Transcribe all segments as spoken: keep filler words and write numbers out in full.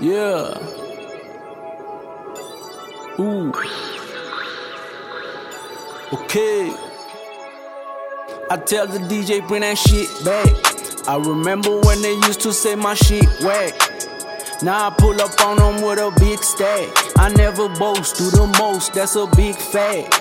Yeah. Ooh. Okay. I tell the D J bring that shit back. I remember when they used to say my shit whack. Now I pull up on them with a big stack. I never boast, do the most, that's a big fact.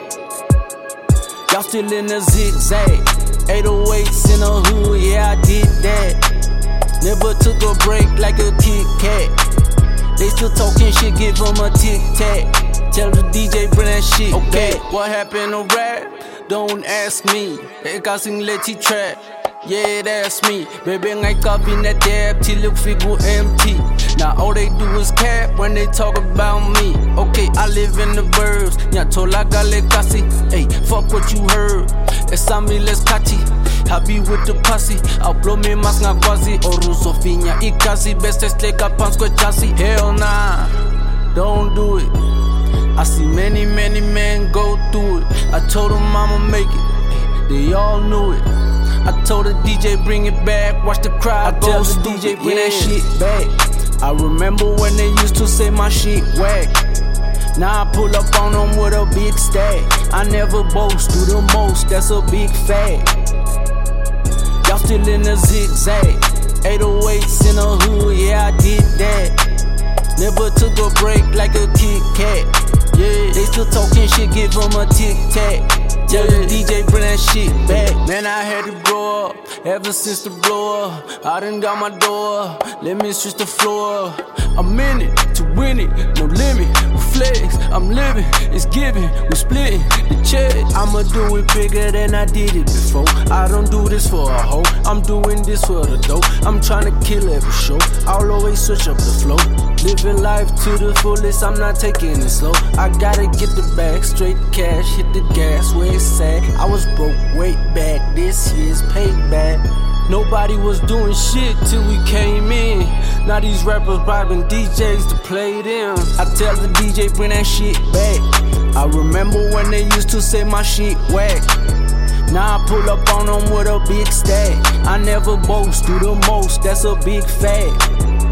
Y'all still in the zigzag. eight oh eights in the hood, yeah I did that. Never took a break like a Kit Kat. They still talking shit, give them a tic tac. Tell the D J bring that shit okay, back. What happened to rap? Don't ask me. Ikaw sing leti trap. Yeah, that's me. Baby, ngay copy that dab till it figure empty. Now all they do is cap when they talk about me. Okay, I live in the burbs. Nyatola gale kasi. Hey, fuck what you heard. Esa mi les kati. I be with the posse. I'll blow me mas nga quasi. Oru sofinya ikazi. Best like a pants kwa chassis. Hell nah, don't do it. I see many, many men go through it. I told them I'ma make it. They all knew it. I told the D J bring it back, watch the crowd. I tell the D J bring yeah. that shit back. I remember when they used to say my shit whack. Now I pull up on them with a big stack. I never boast, do the most, that's a big fact. Y'all still in the zigzag. eight oh eights in the hood, yeah I did that. Never took a break like a Kit Kat. Yeah, they still talking shit, give them a tic tac. Tell the D J bring that shit back. Man, I had to grow up ever since the blow up. I done got my door, let me switch the floor. I'm in it to win it, no limit. We flex, I'm living, it's giving. We splitting the check. I'ma do it bigger than I did it before. I don't do this for a hoe, I'm doing this for the dough. I'm trying to kill every show, I'll always switch up the flow. Living life to the fullest, I'm not taking it slow. I gotta get the bag, straight cash, hit the gas where it's at. I was broke way back, this year's payback. Nobody was doing shit till we came in. Now these rappers bribing D Js to play them. I tell the D J bring that shit back. I remember when they used to say my shit whack. Now I pull up on them with a big stack. I never boast, do the most, that's a big fact.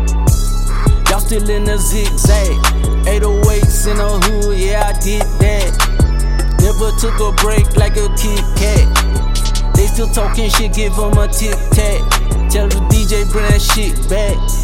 Y'all still in the zigzag. eight oh eights in the hood, yeah I did that. Never took a break like a Kit Kat. They still talking shit, give them a tic tac. Tell the D J bring that shit back.